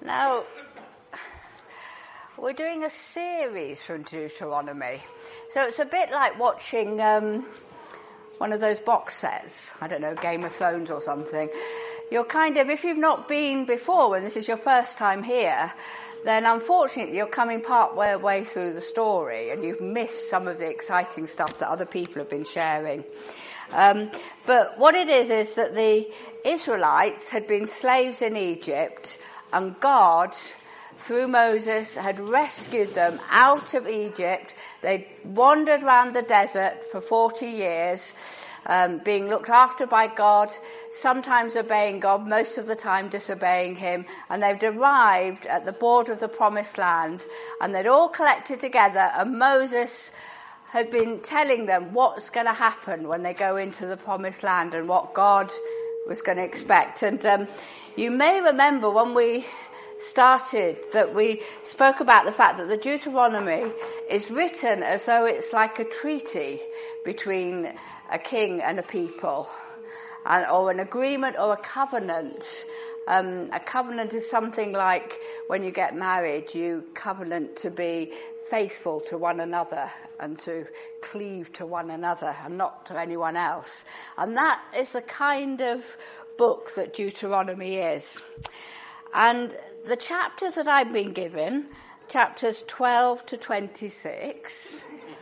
Now, we're doing a series from Deuteronomy. So it's a bit like watching one of those box sets. I don't know, Game of Thrones or something. You're kind of, if you've not been before and this is your first time here, then unfortunately you're coming part way through the story and you've missed some of the exciting stuff that other people have been sharing. But what it is that the Israelites had been slaves in Egypt, and God, through Moses, had rescued them out of Egypt. They'd wandered around the desert for 40 years, being looked after by God, sometimes obeying God, most of the time disobeying him. And they'd arrived at the border of the Promised Land, and they'd all collected together, and Moses had been telling them what's going to happen when they go into the Promised Land and what God was going to expect. And you may remember when we started that we spoke about the fact that the Deuteronomy is written as though it's like a treaty between a king and a people, or an agreement or a covenant. A covenant is something like when you get married, you covenant to be faithful to one another and to cleave to one another and not to anyone else. And that is the kind of book that Deuteronomy is. And the chapters that I've been given, chapters 12 to 26,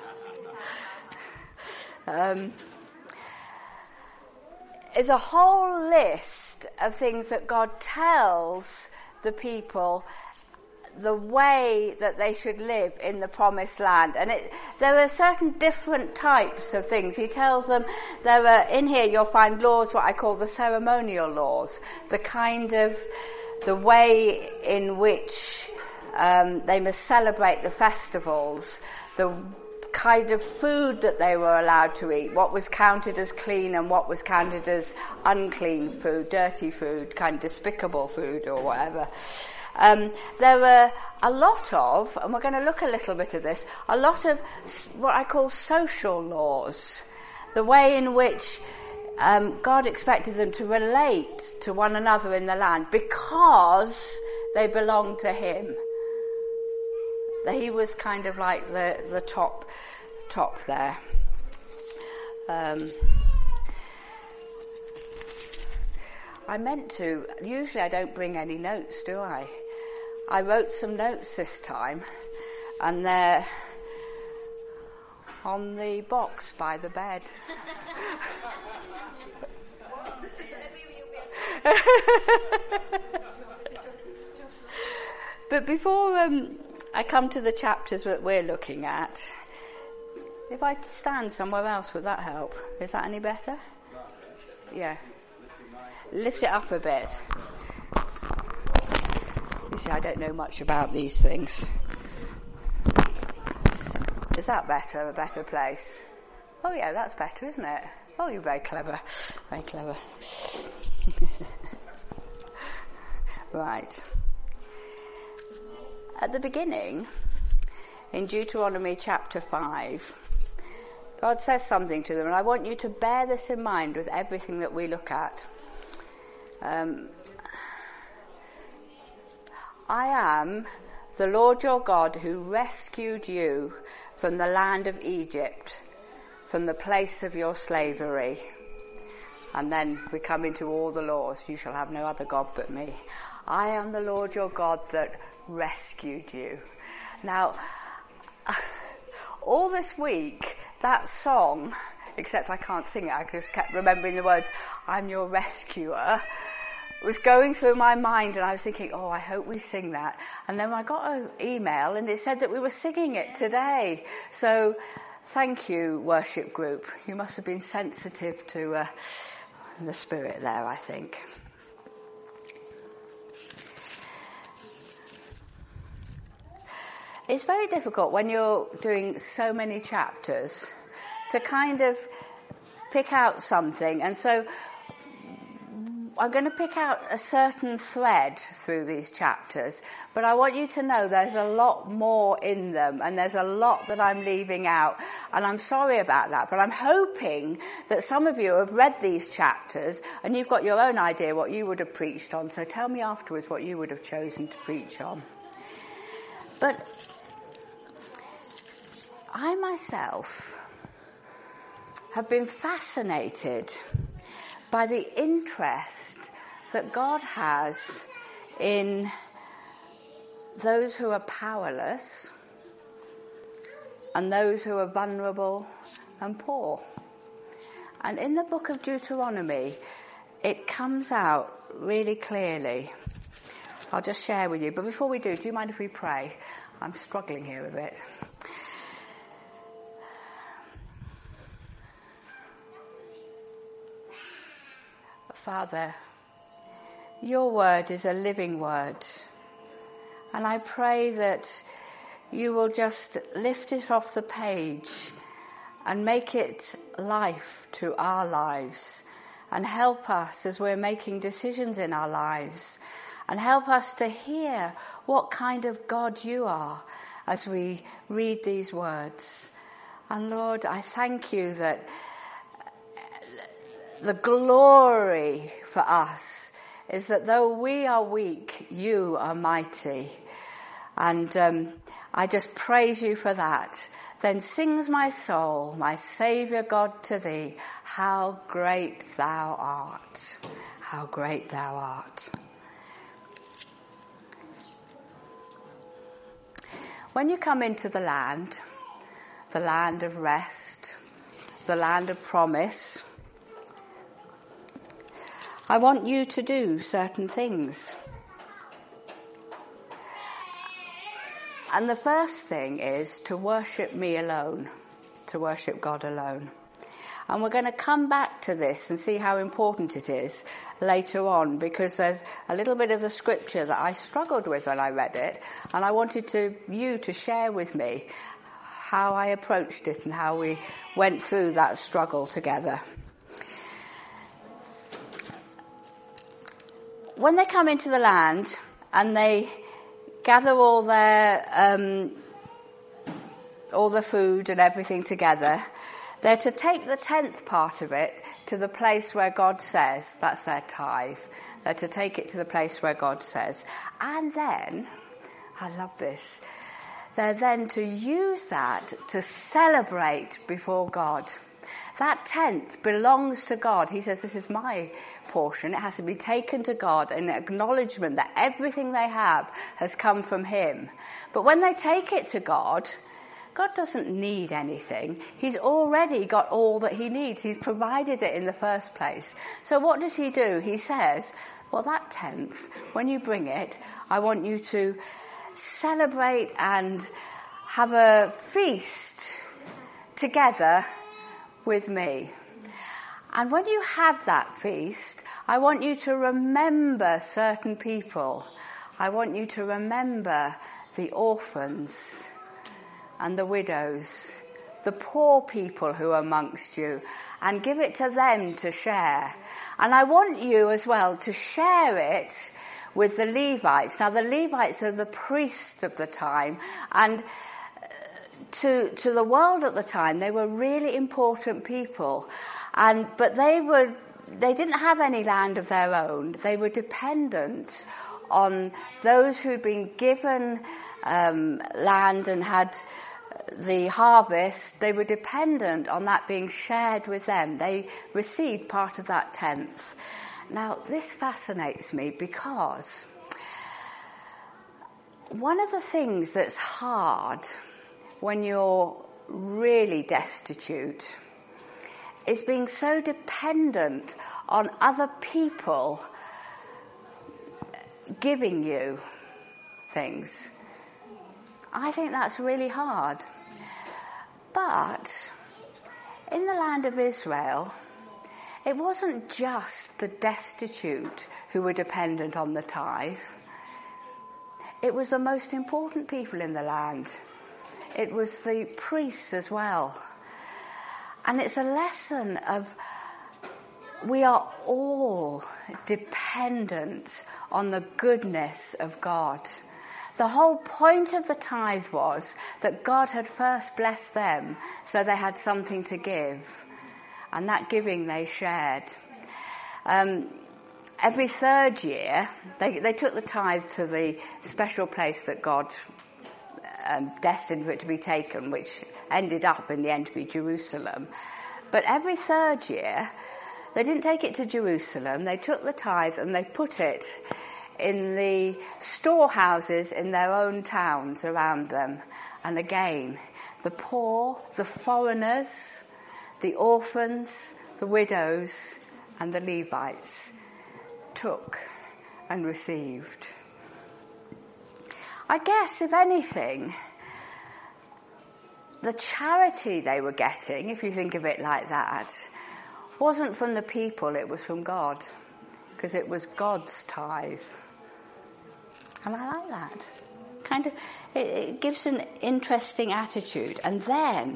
is a whole list of things that God tells the people the way that they should live in the Promised Land. And there are certain different types of things. He tells them, in here you'll find laws, what I call the ceremonial laws, the way in which they must celebrate the festivals, the kind of food that they were allowed to eat, what was counted as clean and what was counted as unclean food, dirty food, kind of despicable food or whatever. There were a lot of, and we're going to look a little bit at this, a lot of what I call social laws, the way in which God expected them to relate to one another in the land because they belonged to him. He was kind of like the top there. I meant to, usually I don't bring any notes, do I? I wrote some notes this time, and they're on the box by the bed. But before I come to the chapters that we're looking at, if I stand somewhere else, would that help? Is that any better? Yeah. Lift it up a bit. You see, I don't know much about these things. Is that better? A better place? Oh yeah, that's better, isn't it? Oh, you're very clever. Very clever. Right. At the beginning, in Deuteronomy chapter 5, God says something to them, and I want you to bear this in mind with everything that we look at. I am the Lord your God who rescued you from the land of Egypt, from the place of your slavery. And then we come into all the laws. You shall have no other God but me. I am the Lord your God that rescued you. Now, all this week, that song, except I can't sing it, I just kept remembering the words, I'm your rescuer, was going through my mind, and I was thinking, I hope we sing that. And then I got an email and it said that we were singing it today. So thank you, worship group. You must have been sensitive to the spirit there, I think. It's very difficult when you're doing so many chapters to kind of pick out something. And so I'm going to pick out a certain thread through these chapters, but I want you to know there's a lot more in them, and there's a lot that I'm leaving out, and I'm sorry about that, but I'm hoping that some of you have read these chapters and you've got your own idea what you would have preached on, so tell me afterwards what you would have chosen to preach on. But I myself have been fascinated by the interest that God has in those who are powerless and those who are vulnerable and poor. And in the book of Deuteronomy, it comes out really clearly. I'll just share with you. But before we do you mind if we pray? I'm struggling here a bit. Father, your word is a living word, and I pray that you will just lift it off the page and make it life to our lives, and help us as we're making decisions in our lives, and help us to hear what kind of God you are as we read these words. And Lord, I thank you that the glory for us is that though we are weak, you are mighty. And I just praise you for that. Then sings my soul, my Saviour God, to thee, how great thou art. How great thou art. When you come into the land of rest, the land of promise, I want you to do certain things. And the first thing is to worship me alone, to worship God alone. And we're going to come back to this and see how important it is later on, because there's a little bit of the scripture that I struggled with when I read it, and I wanted you to share with me how I approached it and how we went through that struggle together. When they come into the land and they gather all the food and everything together, they're to take the 10th part of it to the place where God says, that's their tithe. They're to take it to the place where God says. And then, I love this, they're then to use that to celebrate before God. That 10th belongs to God. He says, this is my portion. It has to be taken to God in acknowledgement that everything they have has come from him. But when they take it to God, God doesn't need anything. He's already got all that he needs. He's provided it in the first place. So what does he do? He says, well, that 10th, when you bring it, I want you to celebrate and have a feast together with me. And when you have that feast, I want you to remember certain people. I want you to remember the orphans and the widows, the poor people who are amongst you, and give it to them to share. And I want you as well to share it with the Levites. Now, the Levites are the priests of the time, and to the world at the time, they were really important people. But they didn't have any land of their own. They were dependent on those who'd been given land and had the harvest. They were dependent on that being shared with them. They received part of that 10th. Now, this fascinates me because one of the things that's hard when you're really destitute is being so dependent on other people giving you things. I think that's really hard. But in the land of Israel, it wasn't just the destitute who were dependent on the tithe. It was the most important people in the land. It was the priests as well. And it's a lesson of we are all dependent on the goodness of God. The whole point of the tithe was that God had first blessed them so they had something to give. And that giving they shared. Every third year, they took the tithe to the special place that God destined for it to be taken, which ended up in the end to be Jerusalem. But every third year, they didn't take it to Jerusalem. They took the tithe and they put it in the storehouses in their own towns around them. And again, the poor, the foreigners, the orphans, the widows, and the Levites took and received. I guess, if anything, the charity they were getting, if you think of it like that, wasn't from the people, it was from God, because it was God's tithe. And I like that. It gives an interesting attitude. And then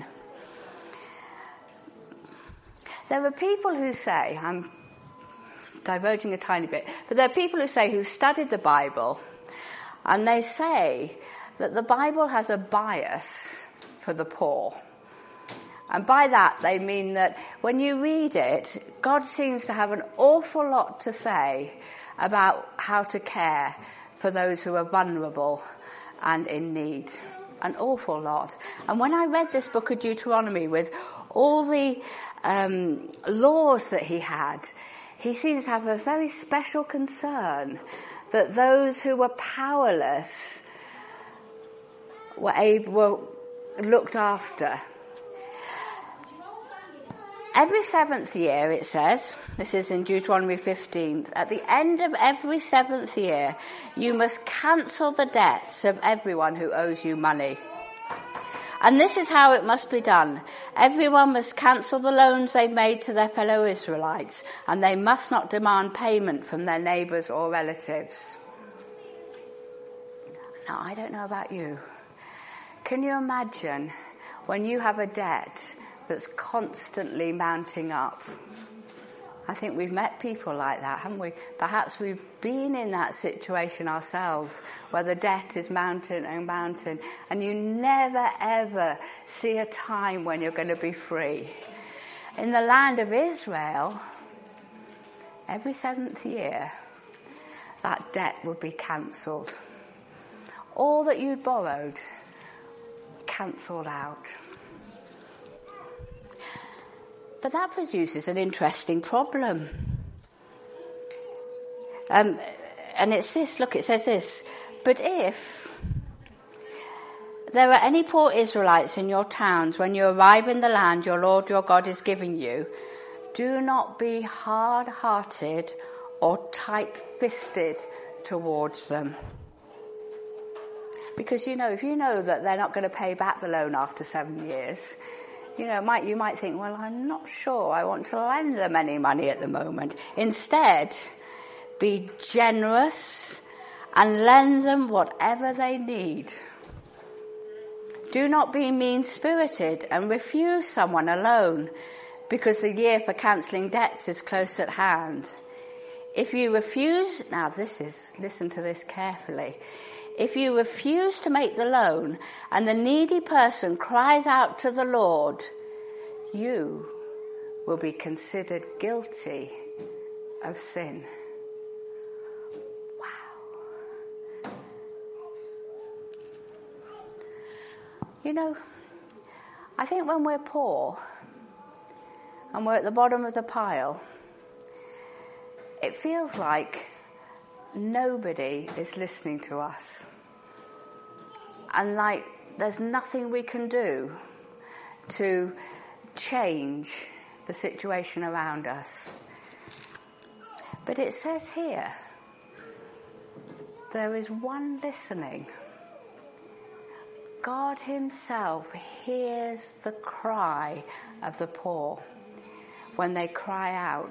there are people who say, I'm diverging a tiny bit, but there are people who say, who studied the Bible, and they say that the Bible has a bias for the poor. And by that they mean that when you read it, God seems to have an awful lot to say about how to care for those who are vulnerable and in need. An awful lot. And when I read this book of Deuteronomy with all the laws that he had, he seems to have a very special concern that those who were powerless were looked after. Every seventh year, it says, this is in Deuteronomy 15, at the end of every seventh year, you must cancel the debts of everyone who owes you money. And this is how it must be done. Everyone must cancel the loans they've made to their fellow Israelites, and they must not demand payment from their neighbours or relatives. Now, I don't know about you. Can you imagine when you have a debt that's constantly mounting up? I think we've met people like that, haven't we? Perhaps we've been in that situation ourselves where the debt is mounting and mounting, and you never ever see a time when you're going to be free. In the land of Israel, every seventh year, that debt would be cancelled. All that you'd borrowed, cancelled out. But that produces an interesting problem. And it's this, look, it says this, but if there are any poor Israelites in your towns when you arrive in the land your Lord your God is giving you, do not be hard-hearted or tight-fisted towards them. Because, if you know that they're not going to pay back the loan after 7 years, you might think, well, I'm not sure I want to lend them any money at the moment. Instead, be generous and lend them whatever they need. Do not be mean-spirited and refuse someone a loan, because the year for cancelling debts is close at hand. If you refuse, listen to this carefully. If you refuse to make the loan and the needy person cries out to the Lord, you will be considered guilty of sin. Wow. I think when we're poor and we're at the bottom of the pile, it feels like nobody is listening to us. And like there's nothing we can do to change the situation around us. But it says here, there is one listening. God himself hears the cry of the poor when they cry out.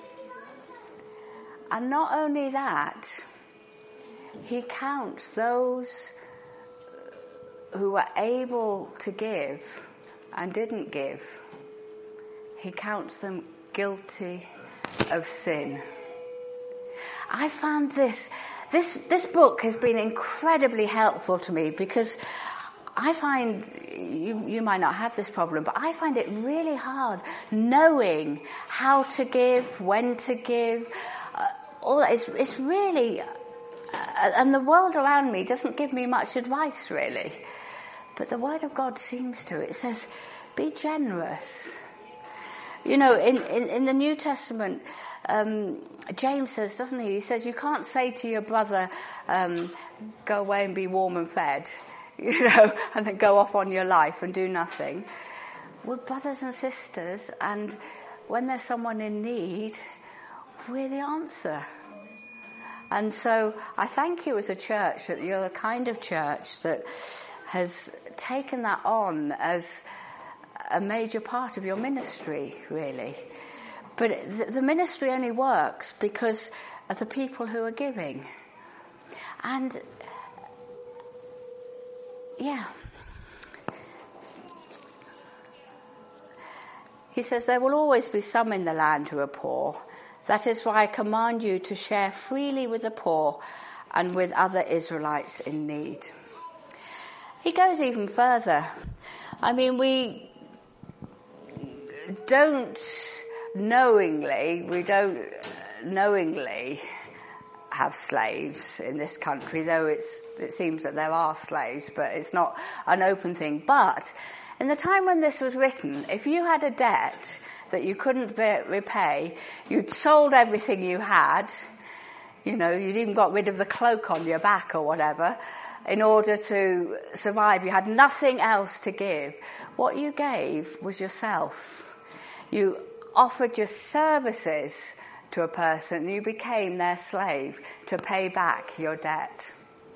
And not only that, he counts those who were able to give and didn't give. He counts them guilty of sin. I found this book has been incredibly helpful to me because I find, you might not have this problem, but I find it really hard knowing how to give, when to give. All that. It's really, and the world around me doesn't give me much advice really. But the Word of God seems to. It says, be generous. You know, in the New Testament, James says, doesn't he? He says, you can't say to your brother, go away and be warm and fed, you know, and then go off on your life and do nothing. We're brothers and sisters, and when there's someone in need, we're the answer. And so I thank you as a church that you're the kind of church that has taken that on as a major part of your ministry, really. But the ministry only works because of the people who are giving. And, yeah. He says, there will always be some in the land who are poor. That is why I command you to share freely with the poor and with other Israelites in need. He goes even further. I mean, we don't knowingly have slaves in this country, though it seems that there are slaves, but it's not an open thing. But in the time when this was written, if you had a debt that you couldn't repay, you'd sold everything you had, you know, you'd even got rid of the cloak on your back or whatever, in order to survive. You had nothing else to give. What you gave was yourself. You offered your services to a person. You became their slave to pay back your debt.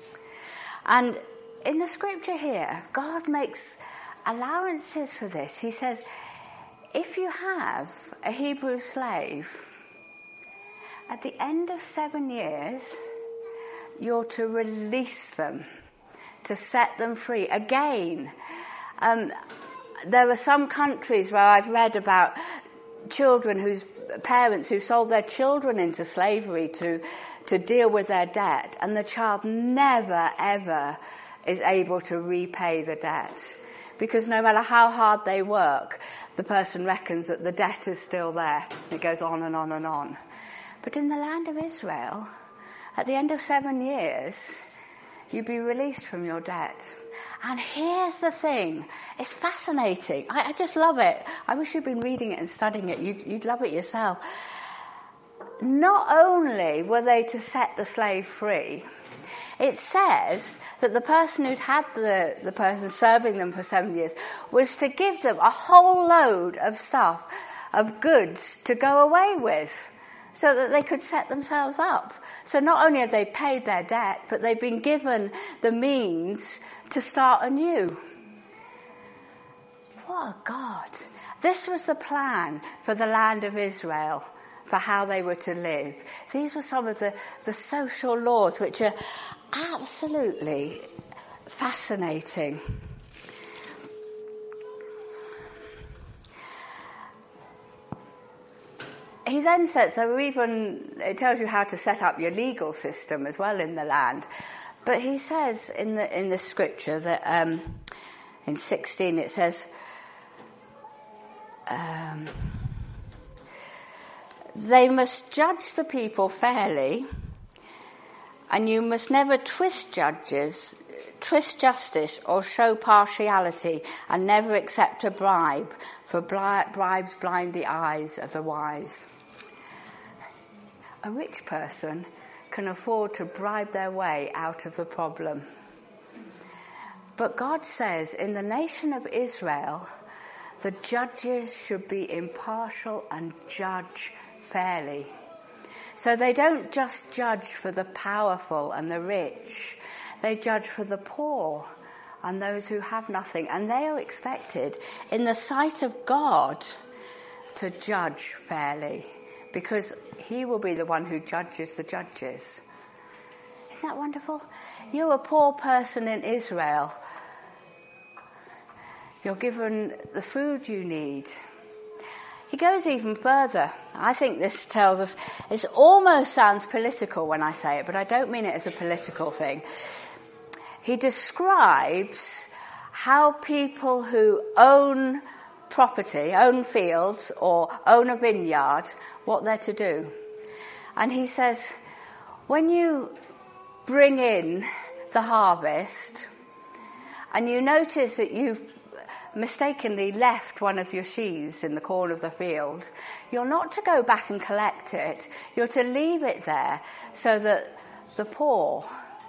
And in the scripture here, God makes allowances for this. He says, if you have a Hebrew slave, at the end of 7 years, you're to release them, to set them free. Again, there are some countries where I've read about children whose parents who sold their children into slavery to deal with their debt, and the child never, ever is able to repay the debt. Because no matter how hard they work, the person reckons that the debt is still there. It goes on and on and on. But in the land of Israel, at the end of 7 years, you'd be released from your debt. And here's the thing. It's fascinating. I just love it. I wish you'd been reading it and studying it. You'd love it yourself. Not only were they to set the slave free, it says that the person who'd had the person serving them for 7 years was to give them a whole load of stuff, of goods to go away with, so that they could set themselves up. So not only have they paid their debt, but they've been given the means to start anew. What a God. This was the plan for the land of Israel, for how they were to live. These were some of the social laws which are absolutely fascinating. He then says, it tells you how to set up your legal system as well in the land. But he says in the scripture that in 16 it says, they must judge the people fairly, and you must never twist justice or show partiality, and never accept a bribe, for bribes blind the eyes of the wise. A rich person can afford to bribe their way out of the problem. But God says in the nation of Israel, the judges should be impartial and judge fairly. So they don't just judge for the powerful and the rich. They judge for the poor and those who have nothing. And they are expected, in the sight of God, to judge fairly, because he will be the one who judges the judges. Isn't that wonderful? You're a poor person in Israel. You're given the food you need. He goes even further. I think this tells us, it almost sounds political when I say it, but I don't mean it as a political thing. He describes how people who own property, own fields, or own a vineyard, what they're to do. And he says, when you bring in the harvest, and you notice that you've mistakenly left one of your sheaves in the corner of the field, you're not to go back and collect it. You're to leave it there so that the poor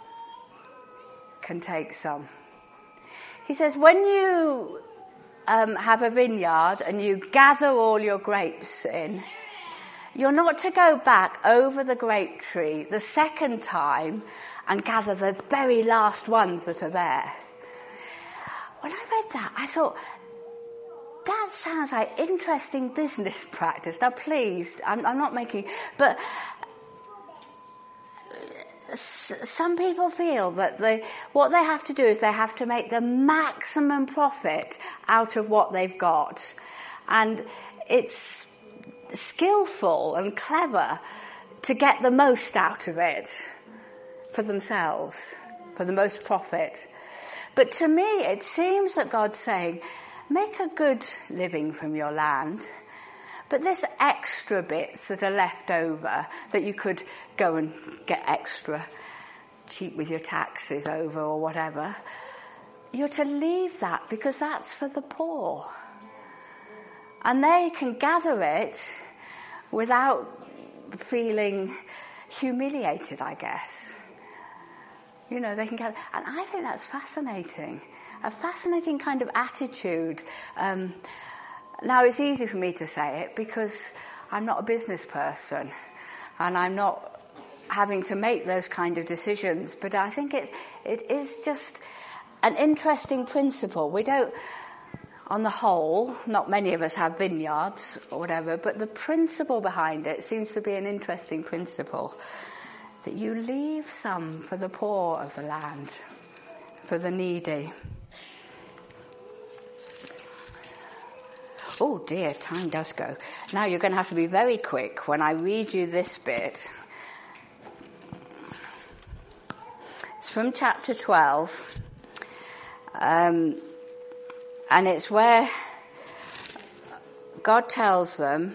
can take some. He says, when you have a vineyard and you gather all your grapes in, you're not to go back over the grape tree the second time and gather the very last ones that are there. When I read that, I thought, that sounds like interesting business practice. Now, please, I'm not making, but some people feel that what they have to do is they have to make the maximum profit out of what they've got. And it's skillful and clever to get the most out of it for themselves, for the most profit. But to me, it seems that God's saying, make a good living from your land, but there's extra bits that are left over that you could go and get extra cheap with your taxes over or whatever. You're to leave that because that's for the poor. And they can gather it without feeling humiliated, I guess. You know, they can gather, and I think that's fascinating. A fascinating kind of attitude. Now, it's easy for me to say it because I'm not a business person and I'm not having to make those kind of decisions. But I think it is just an interesting principle. We don't, on the whole, not many of us have vineyards or whatever, but the principle behind it seems to be an interesting principle. That you leave some for the poor of the land, for the needy. Oh dear, time does go. Now you're going to have to be very quick when I read you this bit. It's from chapter 12. And it's where God tells them,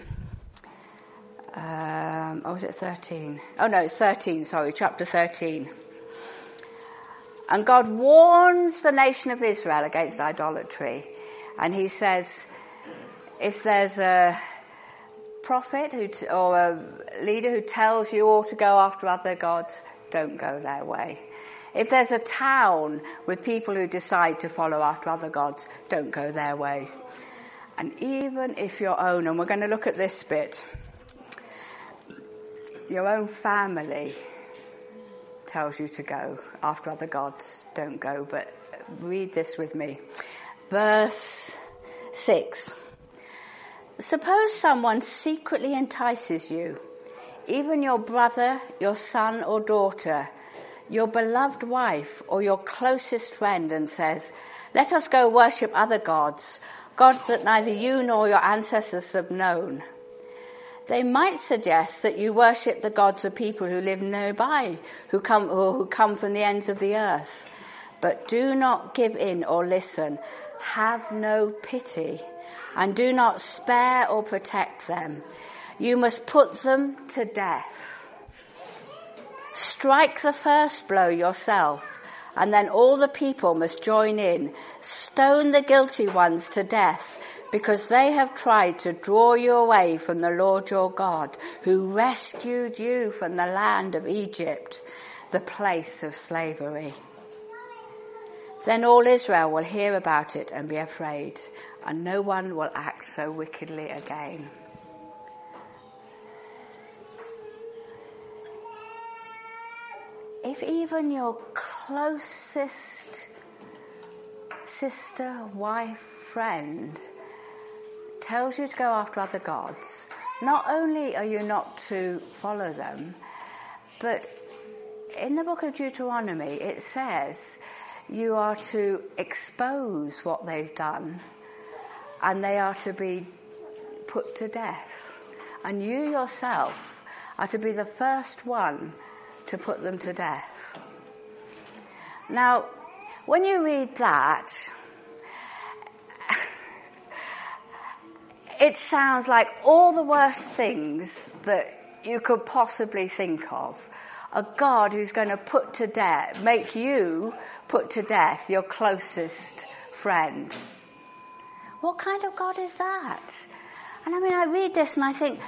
was it 13? Oh no, it's 13, sorry, chapter 13. And God warns the nation of Israel against idolatry. And he says, if there's a prophet or a leader who tells you all to go after other gods, don't go their way. If there's a town with people who decide to follow after other gods, don't go their way. And even if your own, and we're going to look at this bit, your own family tells you to go after other gods, don't go. But read this with me. Verse 6. Suppose someone secretly entices you, even your brother, your son or daughter, your beloved wife or your closest friend, and says, let us go worship other gods, gods that neither you nor your ancestors have known. They might suggest that you worship the gods of people who live nearby, who come from the ends of the earth. But do not give in or listen. Have no pity, and do not spare or protect them. You must put them to death. Strike the first blow yourself, and then all the people must join in. Stone the guilty ones to death, because they have tried to draw you away from the Lord your God, who rescued you from the land of Egypt, the place of slavery. Then all Israel will hear about it and be afraid, and no one will act so wickedly again. If even your closest sister, wife, friend tells you to go after other gods, not only are you not to follow them, but in the book of Deuteronomy it says you are to expose what they've done, and they are to be put put to death. And you yourself are to be the first one to put them to death. Now, when you read that, it sounds like all the worst things that you could possibly think of. A God who's going to put to death, make you put to death your closest friend. What kind of God is that? And I mean, I read this and I think,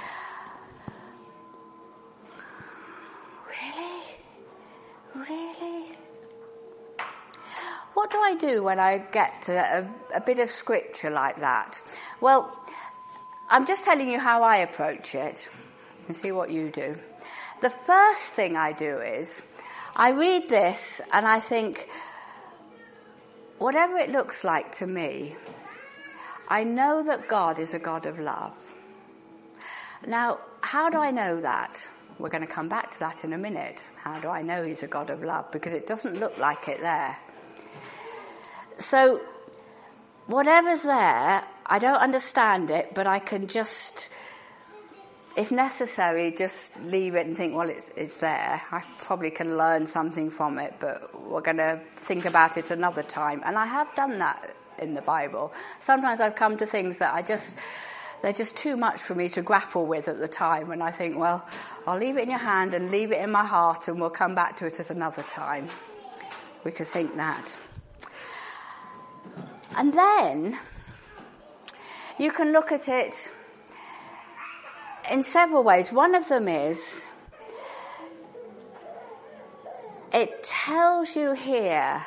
really? What do I do when I get to a bit of scripture like that? Well, I'm just telling you how I approach it and see what you do. The first thing I do is I read this and I think, whatever it looks like to me, I know that God is a God of love. Now, how do I know that? We're going to come back to that in a minute. How do I know he's a God of love? Because it doesn't look like it there. So, whatever's there, I don't understand it, but I can just, if necessary, just leave it and think, well, it's there. I probably can learn something from it, but we're going to think about it another time. And I have done that in the Bible. Sometimes I've come to things that they're just too much for me to grapple with at the time. And I think, well, I'll leave it in your hand and leave it in my heart and we'll come back to it at another time. We could think that. And then you can look at it in several ways. One of them is, it tells you here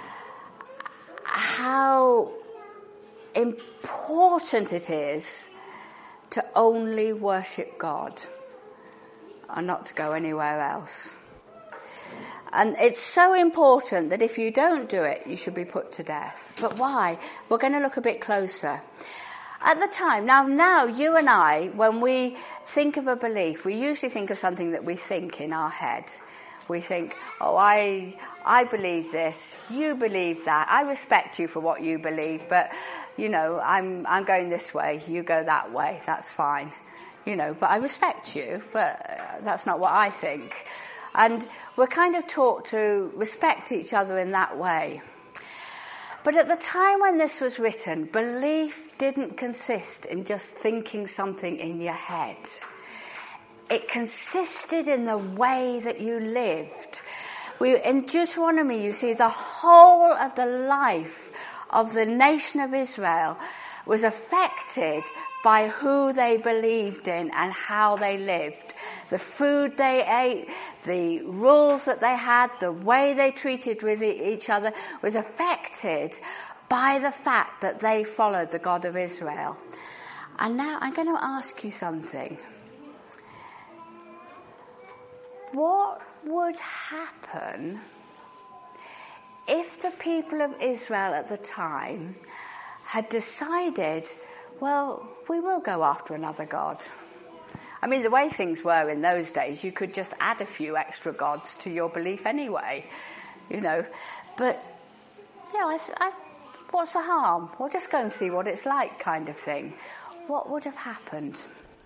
how important it is to only worship God and not to go anywhere else. And it's so important that if you don't do it, you should be put to death. But why? We're going to look a bit closer. At the time, now you and I, when we think of a belief, we usually think of something that we think in our head. We think, oh, I believe this, you believe that, I respect you for what you believe, but, you know, I'm going this way, you go that way, that's fine. You know, but I respect you, but that's not what I think. And we're kind of taught to respect each other in that way. But at the time when this was written, belief didn't consist in just thinking something in your head. It consisted in the way that you lived. In Deuteronomy, you see the whole of the life of the nation of Israel was affected by who they believed in and how they lived. The food they ate, the rules that they had, the way they treated with each other was affected by the fact that they followed the God of Israel. And now I'm going to ask you something. What would happen if the people of Israel at the time had decided, well, we will go after another god? I mean, the way things were in those days, you could just add a few extra gods to your belief anyway, you know. But, you know, what's the harm? We'll just go and see what it's like, kind of thing. What would have happened?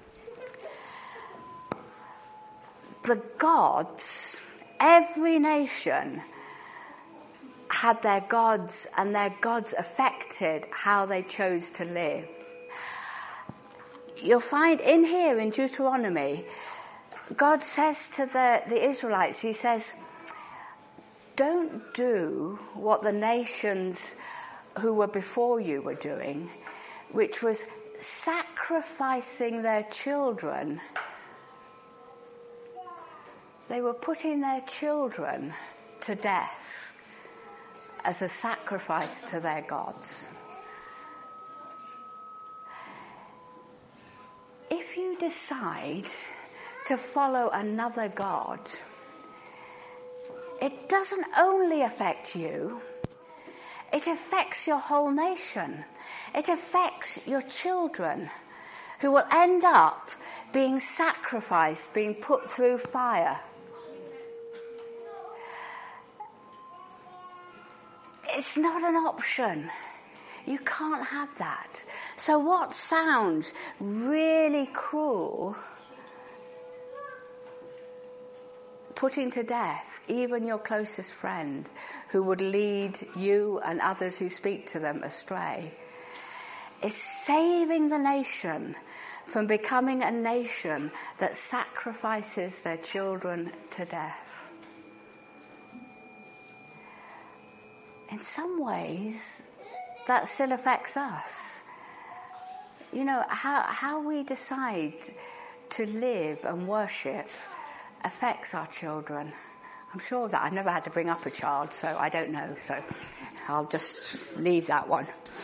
The gods, every nation had their gods, and their gods affected how they chose to live. You'll find in here in Deuteronomy, God says to the Israelites, he says, don't do what the nations who were before you were doing, which was sacrificing their children. They were putting their children to death as a sacrifice to their gods. If you decide to follow another god, it doesn't only affect you, it affects your whole nation. It affects your children, who will end up being sacrificed, being put through fire. It's not an option. You can't have that. So what sounds really cruel, putting to death even your closest friend who would lead you and others who speak to them astray, is saving the nation from becoming a nation that sacrifices their children to death. In some ways, that still affects us. You know, how we decide to live and worship affects our children. I'm sure of that. I've never had to bring up a child, so I don't know. So I'll just leave that one.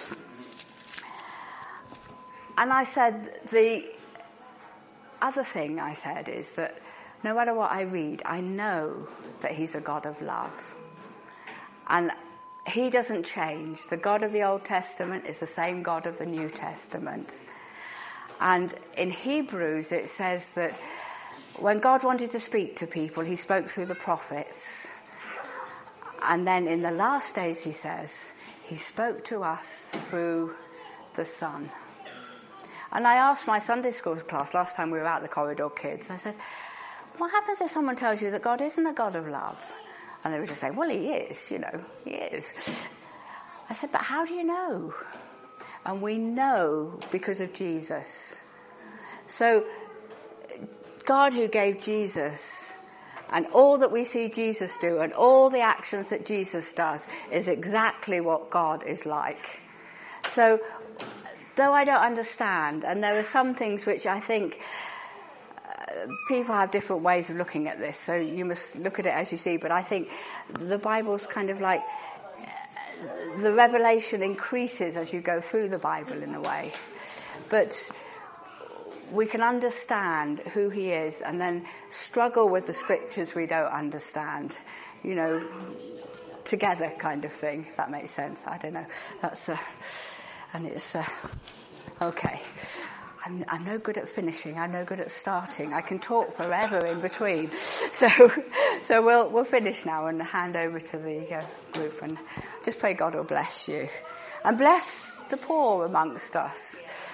And I said, the other thing I said is that no matter what I read, I know that he's a God of love. And he doesn't change. The God of the Old Testament is the same God of the New Testament. And in Hebrews it says that when God wanted to speak to people, he spoke through the prophets. And then in the last days, he says, he spoke to us through the Son. And I asked my Sunday school class last time we were out the corridor kids, I said, what happens if someone tells you that God isn't a God of love? And they would just say, well, he is, you know, he is. I said, but how do you know? And we know because of Jesus. So God who gave Jesus and all that we see Jesus do and all the actions that Jesus does is exactly what God is like. So though I don't understand, and there are some things which I think people have different ways of looking at this, so you must look at it as you see, but I think the Bible's kind of like the revelation increases as you go through the Bible in a way. But we can understand who he is and then struggle with the scriptures we don't understand, you know, together kind of thing. If that makes sense. I don't know. That's and it's okay. I'm no good at finishing. I'm no good at starting. I can talk forever in between. So we'll finish now and hand over to the group and just pray God will bless you and bless the poor amongst us.